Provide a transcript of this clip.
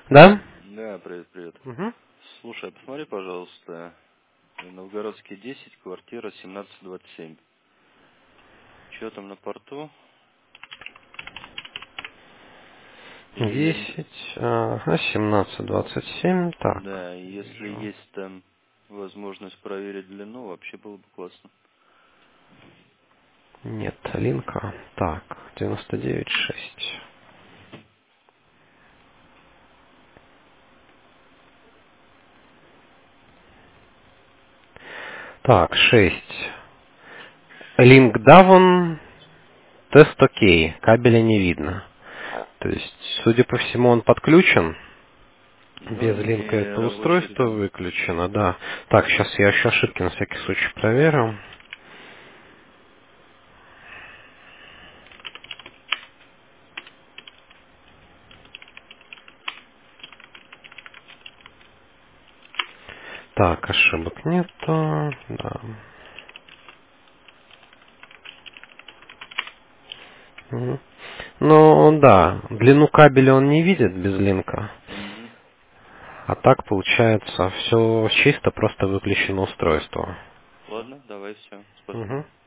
Да? Да, привет, привет. Угу. Слушай, посмотри, пожалуйста, Новгородский 10, квартира 1727. Что там на порту? И, 10, 17, 27, так. да, если Вижу. есть там возможность проверить длину, вообще было бы классно. Нет, линка. Так, 99,6. Так, 6. Линк даун, тест окей, кабеля не видно. То есть, судя по всему, он подключен. Но Без линка не это рабочий устройство режим. выключено, да. Так, сейчас я еще ошибки на всякий случай проверю. Так, ошибок нету, да. Мгм. Ну, да, длину кабеля он не видит без линка. Угу. А так, получается, все чисто, просто выключено устройство. Ладно, давай, все. Спасибо. Мгм.